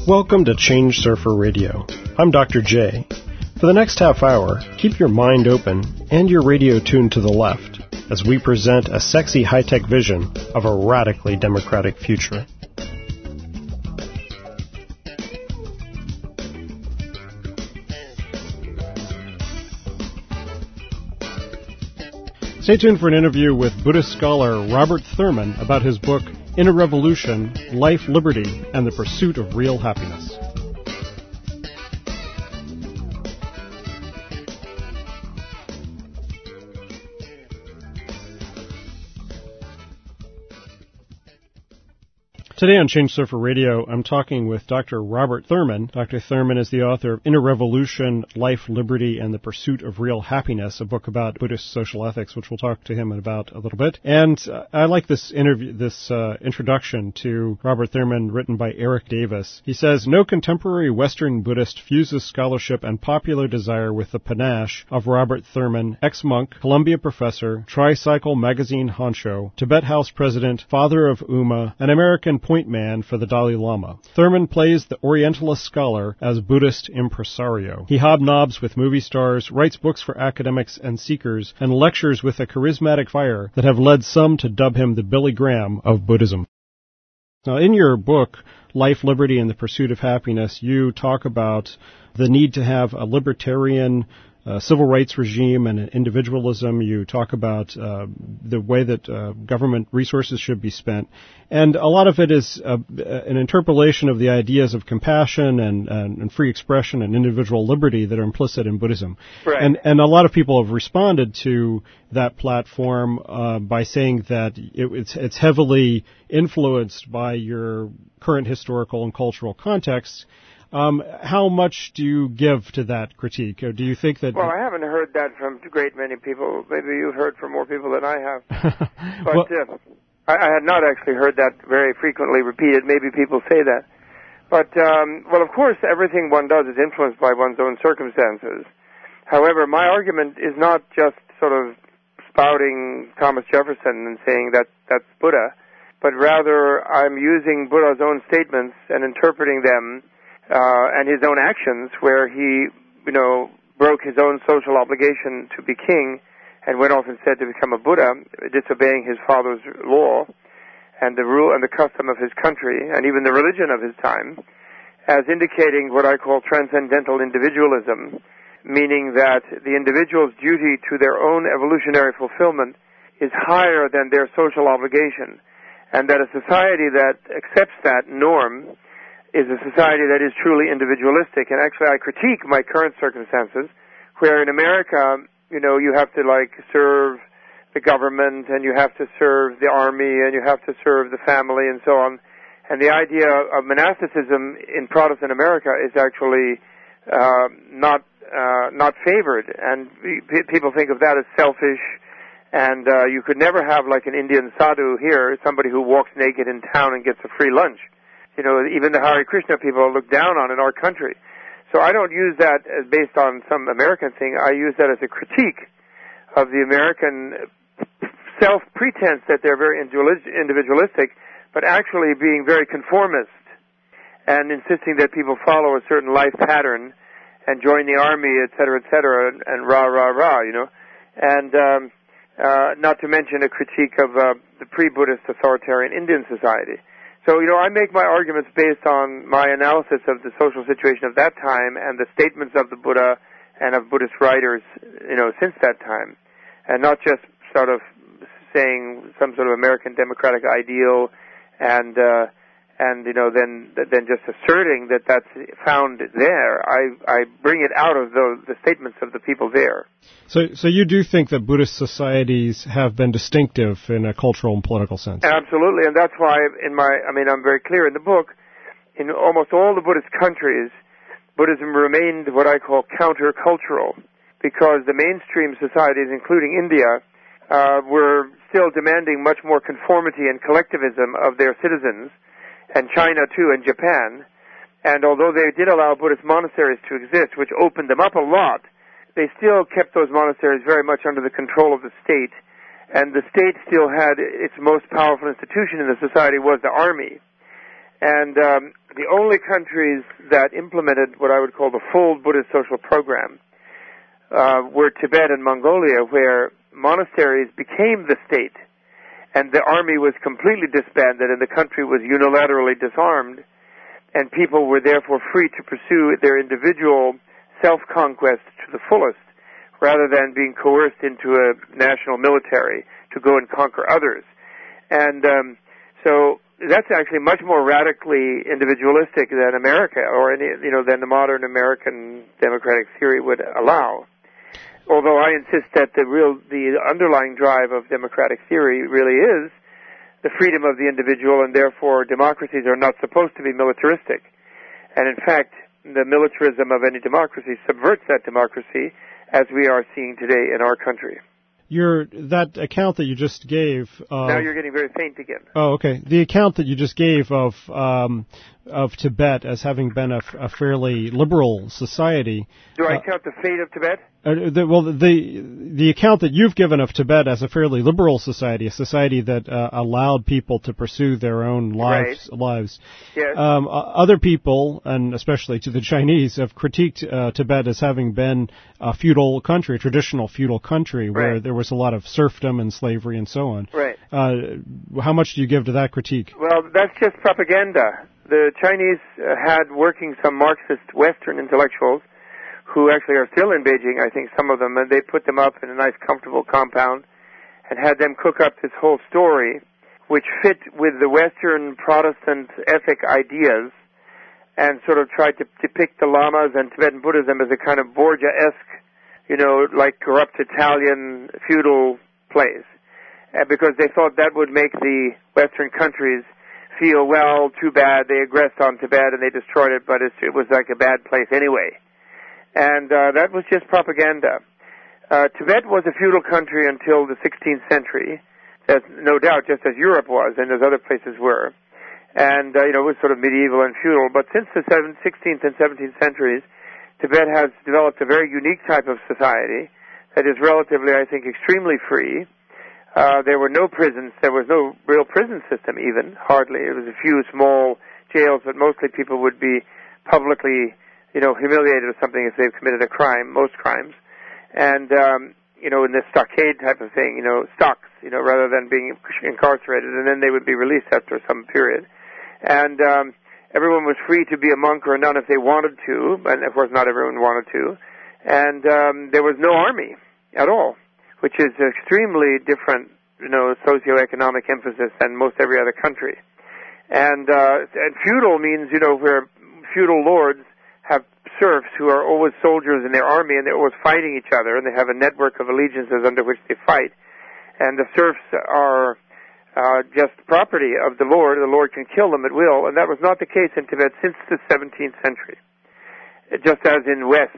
Welcome to Change Surfer Radio. I'm Dr. J. For the next half hour, keep your mind open and your radio tuned to the left as we present a sexy high-tech vision of a radically democratic future. Stay tuned for an interview with Buddhist scholar Robert Thurman about his book, In a Revolution, Life, Liberty, and the Pursuit of Real Happiness. Today on Change Surfer Radio, I'm talking with Dr. Robert Thurman. Dr. Thurman is the author of In a Revolution, Life, Liberty, and the Pursuit of Real Happiness, a book about Buddhist social ethics, which we'll talk to him about a little bit. And I like this introduction to Robert Thurman, written by Eric Davis. He says, "No contemporary Western Buddhist fuses scholarship and popular desire with the panache of Robert Thurman, ex-monk, Columbia professor, Tricycle magazine honcho, Tibet House president, father of Uma, an American point man for the Dalai Lama. Thurman plays the Orientalist scholar as Buddhist impresario. He hobnobs with movie stars, writes books for academics and seekers, and lectures with a charismatic fire that have led some to dub him the Billy Graham of Buddhism." Now, in your book, Life, Liberty, and the Pursuit of Happiness, you talk about the need to have a libertarian civil rights regime and individualism. You talk about the way that government resources should be spent. And a lot of it is an interpolation of the ideas of compassion and free expression and individual liberty that are implicit in Buddhism. Right. And a lot of people have responded to that platform by saying that it's heavily influenced by your current historical and cultural context. How much do you give to that critique? Or do you think that... Well, I haven't heard that from a great many people. Maybe you've heard from more people than I have. But well, I had not actually heard that very frequently repeated. Maybe people say that. But, well, of course, everything one does is influenced by one's own circumstances. However, my argument is not just sort of spouting Thomas Jefferson and saying that that's Buddha, but rather I'm using Buddha's own statements and interpreting them and his own actions, where he, broke his own social obligation to be king and went off instead to become a Buddha, disobeying his father's law and the rule and the custom of his country and even the religion of his time, as indicating what I call transcendental individualism, meaning that the individual's duty to their own evolutionary fulfillment is higher than their social obligation, and that a society that accepts that norm is a society that is truly individualistic. And actually, I critique my current circumstances, where in America, you have to, serve the government, and you have to serve the army, and you have to serve the family, and so on. And the idea of monasticism in Protestant America is actually not favored. And people think of that as selfish, and you could never have, an Indian sadhu here, somebody who walks naked in town and gets a free lunch. Even the Hare Krishna people look down on in our country. So I don't use that as based on some American thing. I use that as a critique of the American self-pretense that they're very individualistic, but actually being very conformist and insisting that people follow a certain life pattern and join the army, et cetera, and rah, rah, rah, And not to mention a critique of the pre-Buddhist authoritarian Indian society. So, I make my arguments based on my analysis of the social situation of that time and the statements of the Buddha and of Buddhist writers, since that time. And not just sort of saying some sort of American democratic ideal and then just asserting that that's found there. I bring it out of the statements of the people there. So you do think that Buddhist societies have been distinctive in a cultural and political sense? Absolutely, and that's why I'm very clear in the book, in almost all the Buddhist countries, Buddhism remained what I call countercultural, because the mainstream societies, including India, were still demanding much more conformity and collectivism of their citizens, and China too, and Japan. And although they did allow Buddhist monasteries to exist, which opened them up a lot, they still kept those monasteries very much under the control of the state. And the state still had its most powerful institution in the society was the army. And the only countries that implemented what I would call the full Buddhist social program were Tibet and Mongolia, where monasteries became the state, and the army was completely disbanded, and the country was unilaterally disarmed, and people were therefore free to pursue their individual self-conquest to the fullest, rather than being coerced into a national military to go and conquer others. And so that's actually much more radically individualistic than America, or than the modern American democratic theory would allow. Although I insist that the underlying drive of democratic theory really is the freedom of the individual, and therefore democracies are not supposed to be militaristic. And in fact, the militarism of any democracy subverts that democracy, as we are seeing today in our country. That account that you just gave. Now you're getting very faint again. Oh, okay. The account that you just gave of Tibet as having been a fairly liberal society. Do I count the fate of Tibet? The account that you've given of Tibet as a fairly liberal society, a society that allowed people to pursue their own lives. Yes. Other people, and especially to the Chinese, have critiqued Tibet as having been a feudal country, a traditional feudal country, where there was a lot of serfdom and slavery and so on. Right. How much do you give to that critique? Well, that's just propaganda. The Chinese had working some Marxist Western intellectuals who actually are still in Beijing, I think, some of them, and they put them up in a nice, comfortable compound and had them cook up this whole story, which fit with the Western Protestant ethic ideas, and sort of tried to depict the Lamas and Tibetan Buddhism as a kind of Borgia-esque, like corrupt Italian feudal place, because they thought that would make the Western countries feel, well, too bad, they aggressed on Tibet and they destroyed it, but it was like a bad place anyway. And that was just propaganda. Tibet was a feudal country until the 16th century, no doubt, just as Europe was and as other places were. And, it was sort of medieval and feudal. But since the 16th and 17th centuries, Tibet has developed a very unique type of society that is relatively, I think, extremely free. There were no prisons. There was no real prison system even, hardly. It was a few small jails, but mostly people would be publicly humiliated or something if they've committed a crime, most crimes. And, in this stockade type of thing, stocks, rather than being incarcerated, and then they would be released after some period. And, everyone was free to be a monk or a nun if they wanted to, but of course not everyone wanted to. And, there was no army at all, which is an extremely different, socioeconomic emphasis than most every other country. And feudal means, where feudal lords have serfs who are always soldiers in their army, and they're always fighting each other, and they have a network of allegiances under which they fight. And the serfs are just property of the Lord. The Lord can kill them at will, and that was not the case in Tibet since the 17th century. Just as in West,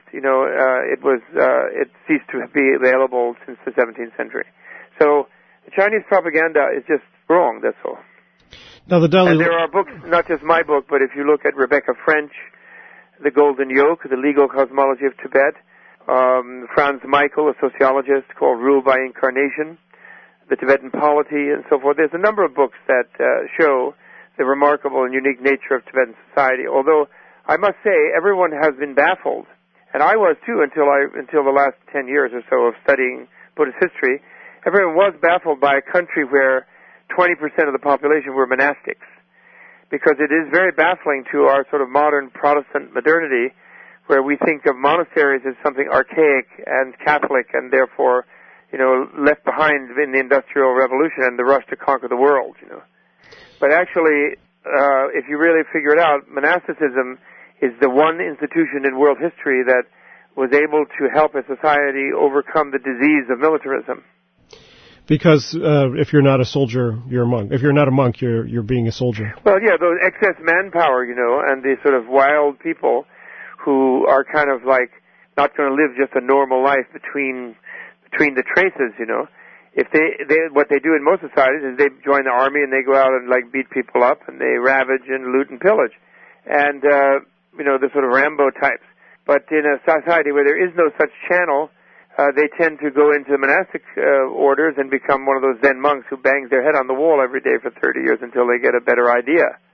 it ceased to be available since the 17th century. So the Chinese propaganda is just wrong, that's all. Now, and there are books, not just my book, but if you look at Rebecca French, The Golden Yoke, The Legal Cosmology of Tibet, Franz Michael, a sociologist, called Rule by Incarnation, The Tibetan Polity, and so forth. There's a number of books that show the remarkable and unique nature of Tibetan society, although I must say everyone has been baffled, and I was too until the last 10 years or so of studying Buddhist history. Everyone was baffled by a country where 20% of the population were monastics, because it is very baffling to our sort of modern Protestant modernity, where we think of monasteries as something archaic and Catholic and therefore, left behind in the Industrial Revolution and the rush to conquer the world, But actually, if you really figure it out, monasticism is the one institution in world history that was able to help a society overcome the disease of militarism. Because if you're not a soldier, you're a monk. If you're not a monk, you're being a soldier. Well, yeah, those excess manpower, and the sort of wild people who are kind of like not going to live just a normal life between the traces, If what they do in most societies is they join the army and they go out and like beat people up and they ravage and loot and pillage, and the sort of Rambo types. But in a society where there is no such channel, they tend to go into the monastic orders and become one of those Zen monks who bangs their head on the wall every day for 30 years until they get a better idea.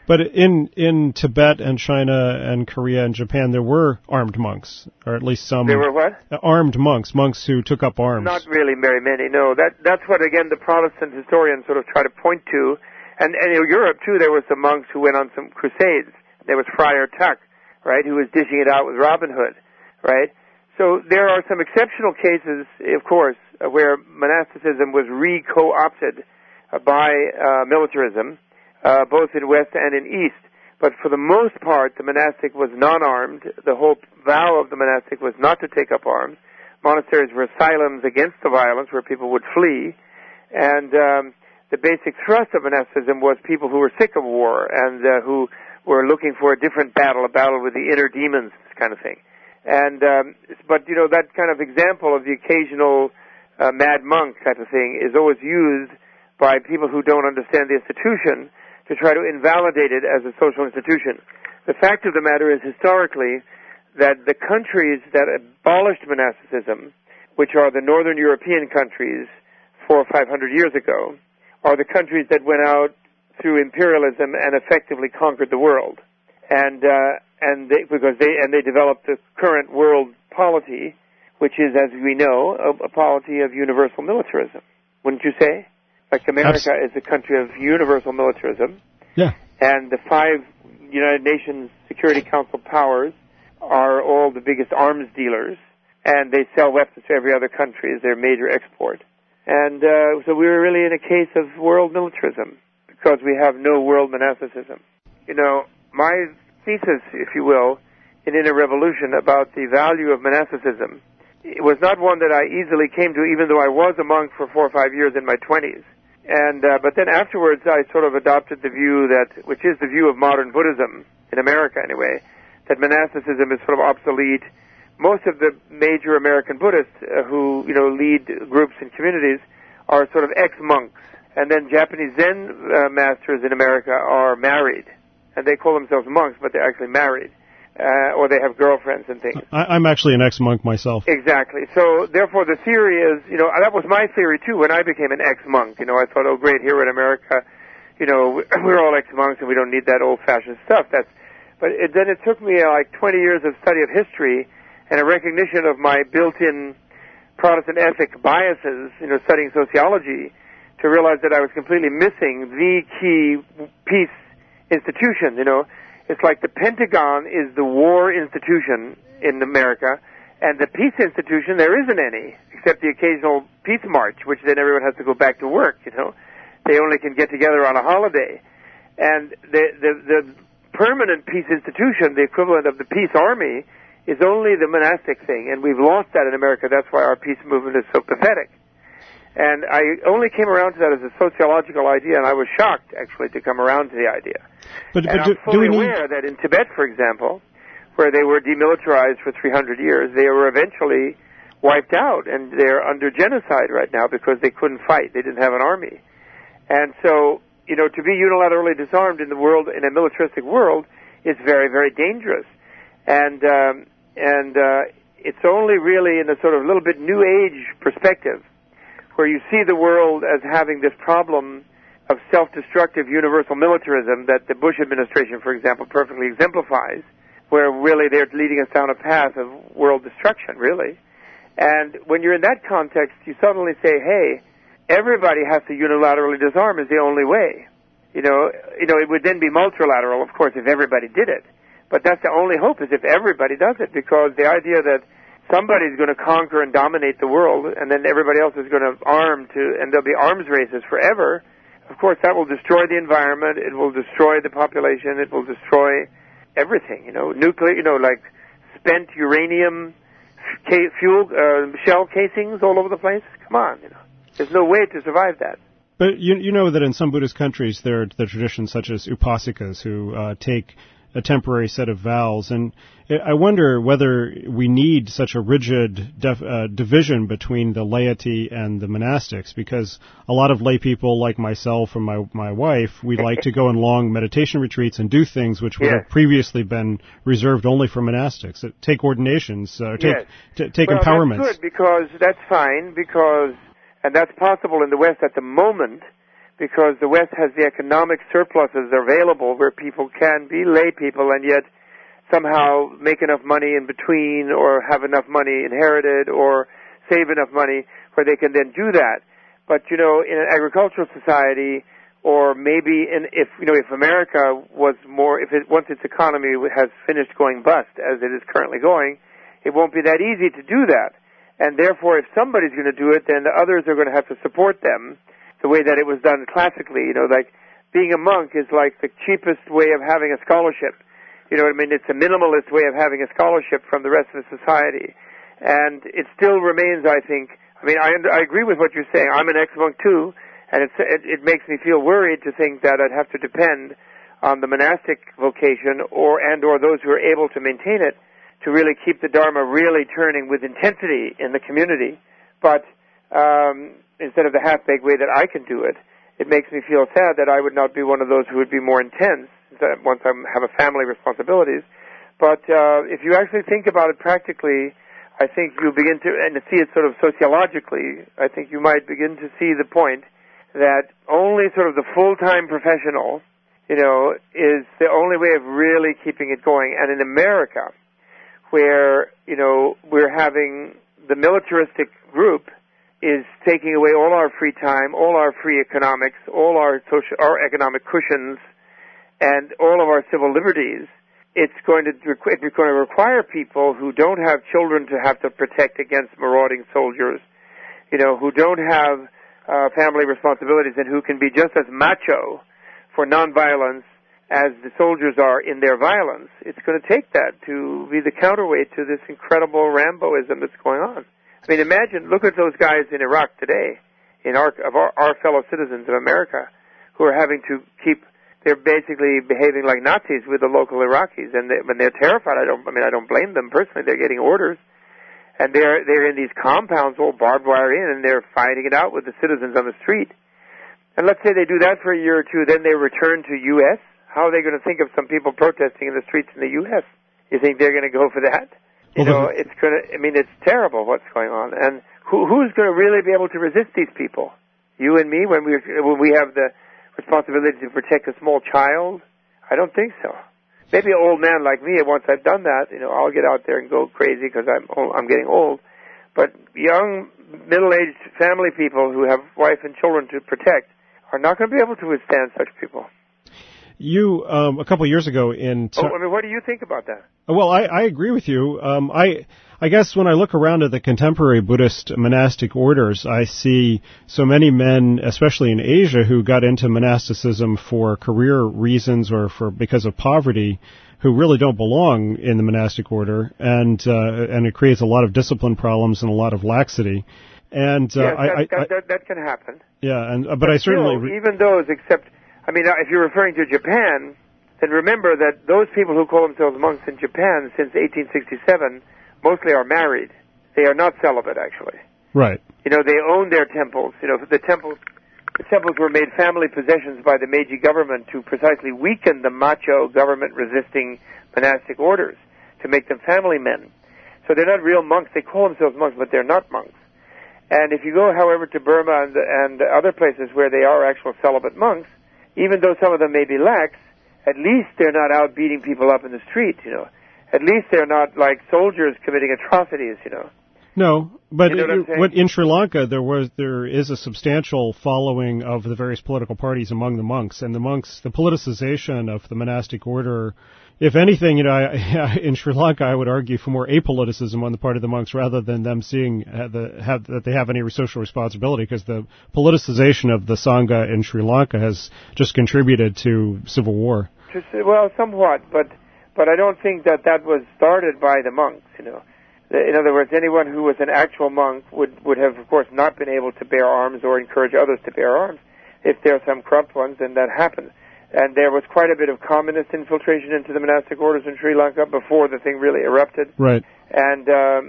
But in Tibet and China and Korea and Japan, there were armed monks, or at least some. There were what? Armed monks who took up arms. Not really very many, no. That's what, again, the Protestant historians sort of try to point to. And in Europe, too, there were some monks who went on some crusades. There was Friar Tuck, right, who was dishing it out with Robin Hood, right? So there are some exceptional cases, of course, where monasticism was re-co-opted by militarism, both in West and in East. But for the most part, the monastic was non-armed. The whole vow of the monastic was not to take up arms. Monasteries were asylums against the violence where people would flee. And the basic thrust of monasticism was people who were sick of war and who were looking for a different battle, a battle with the inner demons, this kind of thing. And but, you know, that kind of example of the occasional mad monk type of thing is always used by people who don't understand the institution to try to invalidate it as a social institution. The fact of the matter is, historically, that the countries that abolished monasticism, which are the northern European countries 400 or 500 years ago, are the countries that went out through imperialism and effectively conquered the world. And they developed the current world polity, which is, as we know, a polity of universal militarism. Wouldn't you say? Like America is a country of universal militarism. Yeah. And the 5 United Nations Security Council powers are all the biggest arms dealers, and they sell weapons to every other country as their major export. And so we were really in a case of world militarism because we have no world monasticism. You know, my thesis, if you will, in Inner Revolution about the value of monasticism, it was not one that I easily came to, even though I was a monk for 4 or 5 years in my 20s. And but then afterwards, I sort of adopted the view that, which is the view of modern Buddhism in America anyway, that monasticism is sort of obsolete. Most of the major American Buddhists who, you know, lead groups and communities are sort of ex-monks. And then Japanese Zen masters in America are married. And they call themselves monks, but they're actually married. Or they have girlfriends and things. I'm actually an ex-monk myself. Exactly. So, therefore, the theory is, you know, that was my theory, too, when I became an ex-monk. You know, I thought, oh, great, here in America, you know, we're all ex-monks and we don't need that old-fashioned stuff. But then it took me like 20 years of study of history and a recognition of my built-in Protestant ethic biases, you know, studying sociology, to realize that I was completely missing the key peace institution, you know. It's like the Pentagon is the war institution in America, and the peace institution, there isn't any, except the occasional peace march, which then everyone has to go back to work, you know. They only can get together on a holiday. And the permanent peace institution, the equivalent of the peace army, is only the monastic thing, and we've lost that in America. That's why our peace movement is so pathetic. And I only came around to that as a sociological idea, and I was shocked, actually, to come around to the idea. But I'm fully aware that in Tibet, for example, where they were demilitarized for 300 years, they were eventually wiped out, and they're under genocide right now because they couldn't fight. They didn't have an army. And so, you know, to be unilaterally disarmed in the world, in a militaristic world, is very, very dangerous. And it's only really in a sort of little bit New Age perspective where you see the world as having this problem of self-destructive universal militarism that the Bush administration, for example, perfectly exemplifies, where really they're leading us down a path of world destruction, really. And when you're in that context, you suddenly say, hey, everybody has to unilaterally disarm is the only way. You know, it would then be multilateral, of course, if everybody did it. But that's the only hope, is if everybody does it, because the idea that somebody's going to conquer and dominate the world, and then everybody else is going to arm and there'll be arms races forever. Of course, that will destroy the environment. It will destroy the population. It will destroy everything. You know, nuclear. You know, like spent uranium fuel shell casings all over the place. Come on, you know, there's no way to survive that. But you know that in some Buddhist countries there are the traditions such as upasikas who take a temporary set of vows, and I wonder whether we need such a rigid division between the laity and the monastics, because a lot of lay people like myself and my wife, we like to go on long meditation retreats and do things which would have previously been reserved only for monastics. Take ordinations, take empowerments. That's good, because that's fine, and that's possible in the West at the moment, because the West has the economic surpluses available where people can be lay people and yet somehow make enough money in between or have enough money inherited or save enough money where they can then do that. But, in an agricultural society, or maybe if America was more, once its economy has finished going bust, as it is currently going, it won't be that easy to do that. And therefore, if somebody's going to do it, then the others are going to have to support them the way that it was done classically. Like being a monk is like the cheapest way of having a scholarship. You know what I mean? It's a minimalist way of having a scholarship from the rest of the society. And it still remains, I think, I agree with what you're saying. I'm an ex-monk too, and it makes me feel worried to think that I'd have to depend on the monastic vocation or those who are able to maintain it to really keep the Dharma really turning with intensity in the community. But instead of the half-baked way that I can do it, it makes me feel sad that I would not be one of those who would be more intense once I have a family responsibilities. But if you actually think about it practically, I think you begin to see it sort of sociologically. I think you might begin to see the point that only sort of the full-time professional, is the only way of really keeping it going. And in America, where, we're having the militaristic group is taking away all our free time, all our free economics, all our economic cushions, and all of our civil liberties, it's going to require people who don't have children to have to protect against marauding soldiers, who don't have family responsibilities and who can be just as macho for nonviolence as the soldiers are in their violence. It's going to take that to be the counterweight to this incredible Ramboism that's going on. Look at those guys in Iraq today, our fellow citizens of America, who are having to they're basically behaving like Nazis with the local Iraqis, and when they're terrified, I don't blame them personally. They're getting orders, and they're in these compounds all barbed wire in, and they're fighting it out with the citizens on the street. And let's say they do that for a year or two, then they return to U.S. How are they going to think of some people protesting in the streets in the U.S.? You think they're going to go for that? It's terrible what's going on, and who's going to really be able to resist these people? You and me, when we have the responsibility to protect a small child? I don't think so. Maybe an old man like me, once I've done that, I'll get out there and go crazy because I'm getting old. But young, middle-aged family people who have wife and children to protect are not going to be able to withstand such people. You, a couple of years ago what do you think about that? Well, I agree with you. I guess when I look around at the contemporary Buddhist monastic orders, I see so many men, especially in Asia, who got into monasticism for career reasons or because of poverty, who really don't belong in the monastic order, and it creates a lot of discipline problems and a lot of laxity. And that can happen. Yeah, but I certainly even those except. If you're referring to Japan, then remember that those people who call themselves monks in Japan since 1867 mostly are married. They are not celibate, actually. Right. They own their temples. The temples were made family possessions by the Meiji government to precisely weaken the macho government-resisting monastic orders, to make them family men. So they're not real monks. They call themselves monks, but they're not monks. And if you go, however, to Burma and other places where they are actual celibate monks, even though some of them may be lax, at least they're not out beating people up in the street, At least they're not like soldiers committing atrocities, No, but in Sri Lanka there is a substantial following of the various political parties among the monks, and the politicization of the monastic order. If anything, in Sri Lanka, I would argue for more apoliticism on the part of the monks rather than them seeing that they have any social responsibility, because the politicization of the Sangha in Sri Lanka has just contributed to civil war. Well, somewhat, but I don't think that was started by the monks, In other words, anyone who was an actual monk would have, of course, not been able to bear arms or encourage others to bear arms. If there are some corrupt ones, then that happened. And there was quite a bit of communist infiltration into the monastic orders in Sri Lanka before the thing really erupted. Right. And,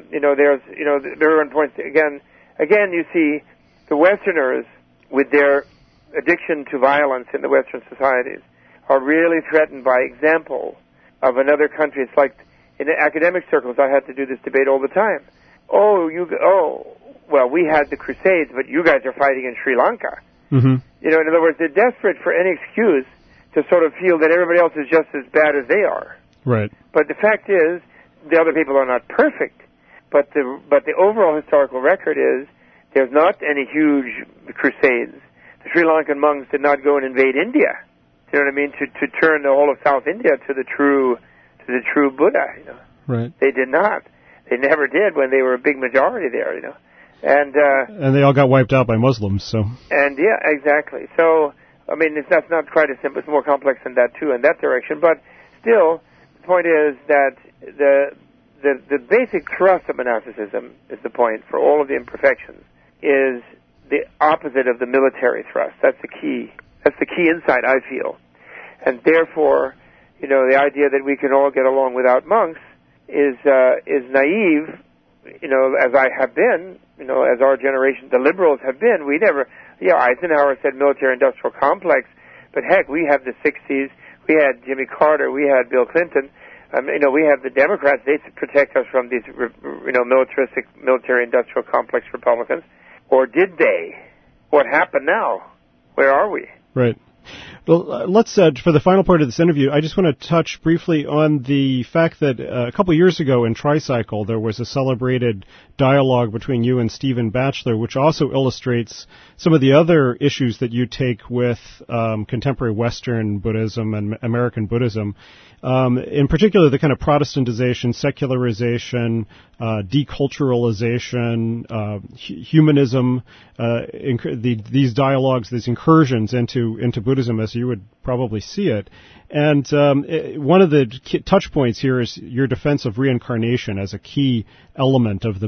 everyone points to, again, you see the Westerners with their addiction to violence in the Western societies are really threatened by example of another country. It's like in the academic circles, I had to do this debate all the time. Well, we had the Crusades, but you guys are fighting in Sri Lanka. Mm-hmm. You know, in other words, they're desperate for any excuse to sort of feel that everybody else is just as bad as they are. Right. But the fact is, the other people are not perfect. But the overall historical record is there's not any huge crusades. The Sri Lankan monks did not go and invade India. You know what I mean? To turn the whole of South India to the true Buddha. You know. Right. They did not. They never did when they were a big majority there. You know. And they all got wiped out by Muslims. So. And yeah, exactly. So I mean, that's not quite as simple. It's more complex than that too in that direction. But still, the point is that the basic thrust of monasticism is the point for all of the imperfections is the opposite of the military thrust. That's the key. That's the key insight, I feel. And therefore, you know, the idea that we can all get along without monks is naive. You know, as I have been, you know, as our generation, the liberals have been. We never. Yeah, Eisenhower said military-industrial complex, but heck, we have the 60s. We had Jimmy Carter. We had Bill Clinton. You know, we have the Democrats. They protect us from these, you know, militaristic, military-industrial complex Republicans. Or did they? What happened now? Where are we? Right. Well, let's, for the final part of this interview, I just want to touch briefly on the fact that a couple of years ago in Tricycle, there was a celebrated dialogue between you and Stephen Batchelor, which also illustrates some of the other issues that you take with contemporary Western Buddhism and American Buddhism. In particular, the kind of Protestantization, secularization, deculturalization, humanism, these dialogues, these incursions into Buddhism as you would probably see it. And one of the touch points here is your defense of reincarnation as a key element of the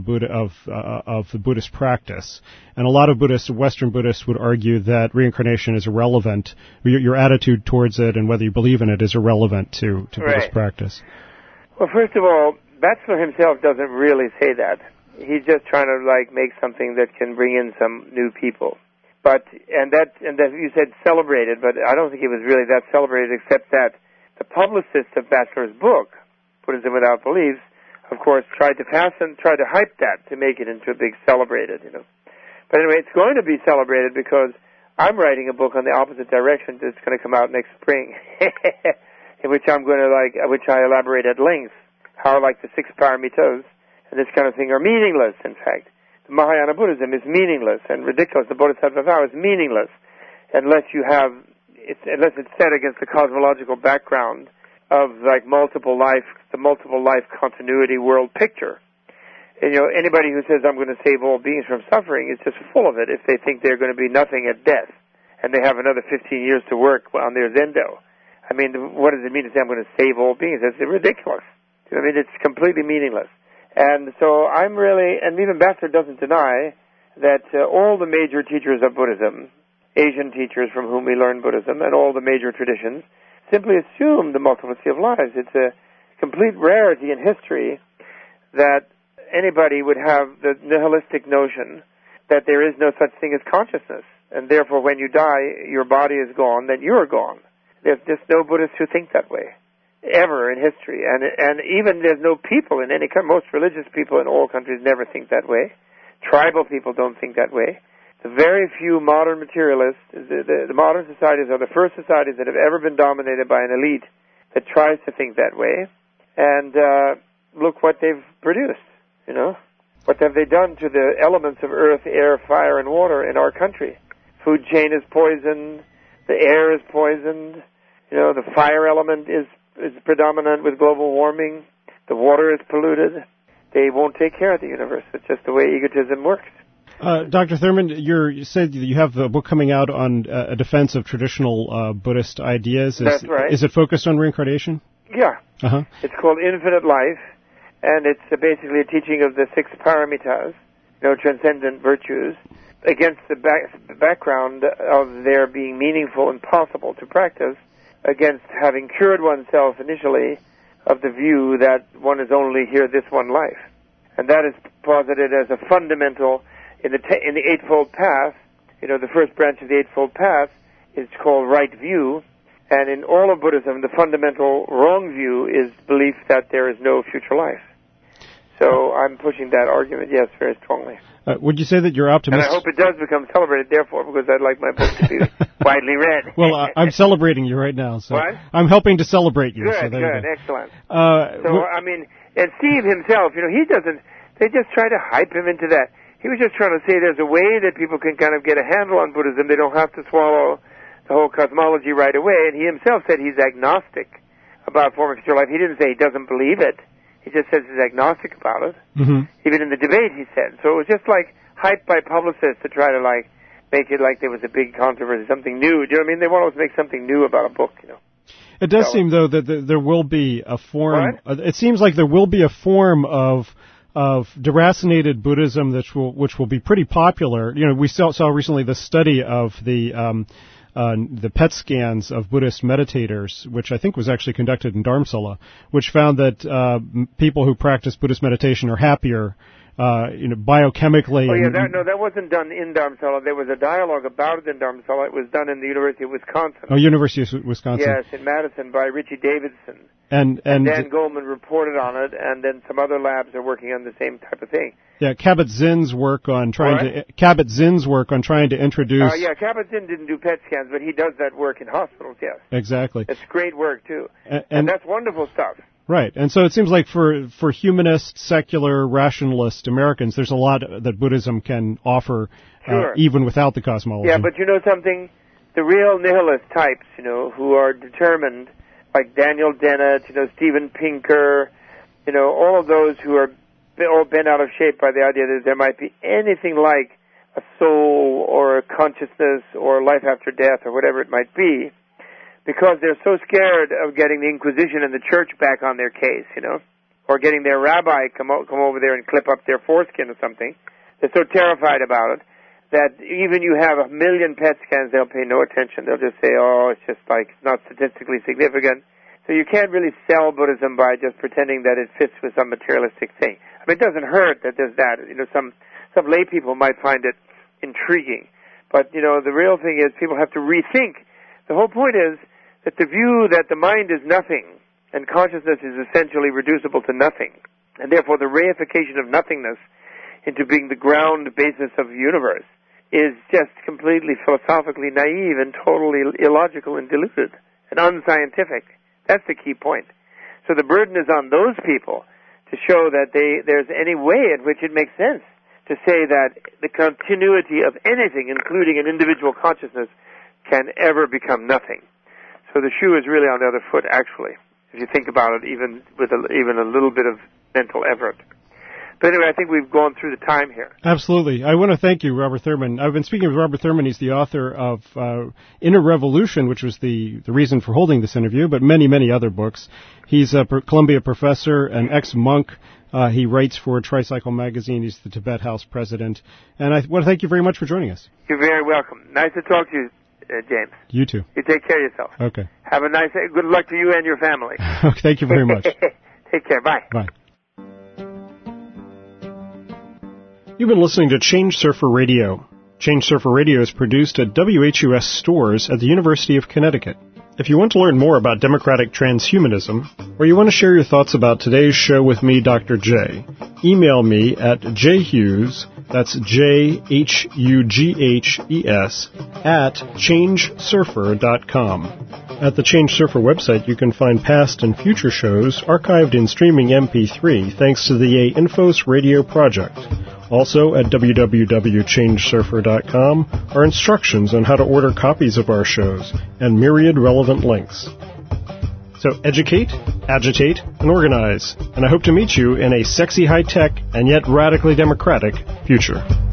Buddhist practice. And a lot of Western Buddhists would argue that reincarnation is irrelevant. Your attitude towards it and whether you believe in it is irrelevant to Buddhist practice. Well, first of all, Batchelor himself doesn't really say that. He's just trying to make something that can bring in some new people. But and that you said celebrated, but I don't think it was really that celebrated, except that the publicist of Batchelor's book, Buddhism Without Beliefs, of course, tried to hype that to make it into a big celebrated, you know. But anyway, it's going to be celebrated because I'm writing a book on the opposite direction that's going to come out next spring, in which I'm going to which I elaborate at length how the 6 paramitas and this kind of thing are meaningless. In fact, the Mahayana Buddhism is meaningless and ridiculous. The Bodhisattva vow is meaningless unless it's set against the cosmological background of the multiple life continuity world picture. And, you know, anybody who says I'm going to save all beings from suffering is just full of it if they think they're going to be nothing at death and they have another 15 years to work on their zendo. I mean, what does it mean to say I'm going to save all beings? That's ridiculous. I mean, it's completely meaningless. And so and even Batchelor doesn't deny that all the major teachers of Buddhism, Asian teachers from whom we learn Buddhism, and all the major traditions, simply assume the multiplicity of lives. It's a complete rarity in history that anybody would have the nihilistic notion that there is no such thing as consciousness, and therefore when you die, your body is gone, then you're gone. There's just no Buddhists who think that way, ever in history. And even there's no people in any country, most religious people in all countries never think that way. Tribal people don't think that way. The very few modern materialists, the modern societies are the first societies that have ever been dominated by an elite that tries to think that way. And look what they've produced, you know. What have they done to the elements of earth, air, fire, and water in our country? Food chain is poisoned. The air is poisoned. You know, the fire element is predominant with global warming. The water is polluted. They won't take care of the universe. It's just the way egotism works. Dr. Thurman, you said that you have a book coming out on a defense of traditional Buddhist ideas. That's right. Is it focused on reincarnation? Yeah. Uh-huh. It's called Infinite Life, and it's basically a teaching of the 6 paramitas, you know, transcendent virtues, against the background of their being meaningful and possible to practice, against having cured oneself initially of the view that one is only here this one life. And that is posited as a fundamental, in the Eightfold Path, you know, the first branch of the Eightfold Path is called right view, and in all of Buddhism, the fundamental wrong view is belief that there is no future life. So I'm pushing that argument, yes, very strongly. Would you say that you're optimistic? And I hope it does become celebrated, therefore, because I'd like my book to be widely read. Well, I'm celebrating you right now. So what? I'm helping to celebrate you. Good, so good, excellent. And Steve himself, they just try to hype him into that. He was just trying to say there's a way that people can kind of get a handle on Buddhism. They don't have to swallow the whole cosmology right away. And he himself said he's agnostic about form of future life. He didn't say he doesn't believe it. He just says he's agnostic about it. Mm-hmm. Even in the debate, he said. So it was just like hyped by publicists to try to make it like there was a big controversy, something new. Do you know what I mean? They want to make something new about a book, It does seem, though, that there will be a form. It seems like there will be a form of deracinated Buddhism which will be pretty popular. We saw recently the study of the PET scans of Buddhist meditators, which I think was actually conducted in Dharamsala, which found that people who practice Buddhist meditation are happier, biochemically. Oh yeah, that wasn't done in Dharamsala. There was a dialogue about it in Dharamsala. It was done in the University of Wisconsin. Oh, University of Wisconsin. Yes, in Madison by Richie Davidson. And Dan Goldman reported on it, and then some other labs are working on the same type of thing. Yeah, Kabat-Zinn's work on trying to introduce. Kabat-Zinn didn't do PET scans, but he does that work in hospitals. Yes, exactly. It's great work too, and that's wonderful stuff. Right, and so it seems like for humanist, secular, rationalist Americans, there's a lot that Buddhism can offer, even without the cosmology. Yeah, but you know something, the real nihilist types, who are determined, like Daniel Dennett, Steven Pinker, all of those who are all bent out of shape by the idea that there might be anything like a soul or a consciousness or life after death or whatever it might be, because they're so scared of getting the Inquisition and the Church back on their case, or getting their rabbi come over there and clip up their foreskin or something. They're so terrified about it that even you have 1 million PET scans, they'll pay no attention. They'll just say, it's just it's not statistically significant. So you can't really sell Buddhism by just pretending that it fits with some materialistic thing. I mean, it doesn't hurt that there's that. Some lay people might find it intriguing. But, the real thing is people have to rethink. The whole point is that the view that the mind is nothing and consciousness is essentially reducible to nothing, and therefore the reification of nothingness into being the ground basis of the universe is just completely philosophically naive and totally illogical and deluded and unscientific. That's the key point. So the burden is on those people to show that there's any way in which it makes sense to say that the continuity of anything, including an individual consciousness, can ever become nothing. So the shoe is really on the other foot, actually, if you think about it, even with even a little bit of mental effort. But anyway, I think we've gone through the time here. Absolutely. I want to thank you, Robert Thurman. I've been speaking with Robert Thurman. He's the author of Inner Revolution, which was the reason for holding this interview, but many, many other books. He's a Columbia professor, an ex-monk. He writes for Tricycle Magazine. He's the Tibet House president. And I want to thank you very much for joining us. You're very welcome. Nice to talk to you, James. You too. You take care of yourself. Okay. Have a nice day. Good luck to you and your family. Thank you very much. Take care. Bye. Bye. You've been listening to Change Surfer Radio. Change Surfer Radio is produced at WHUS stores at the University of Connecticut. If you want to learn more about democratic transhumanism, or you want to share your thoughts about today's show with me, Dr. J, email me at jhughes, that's JHUGHES, at changesurfer.com. At the Change Surfer website, you can find past and future shows archived in streaming MP3 thanks to the Infos Radio project. Also, at www.changesurfer.com are instructions on how to order copies of our shows and myriad relevant links. So educate, agitate, and organize. And I hope to meet you in a sexy high-tech and yet radically democratic future.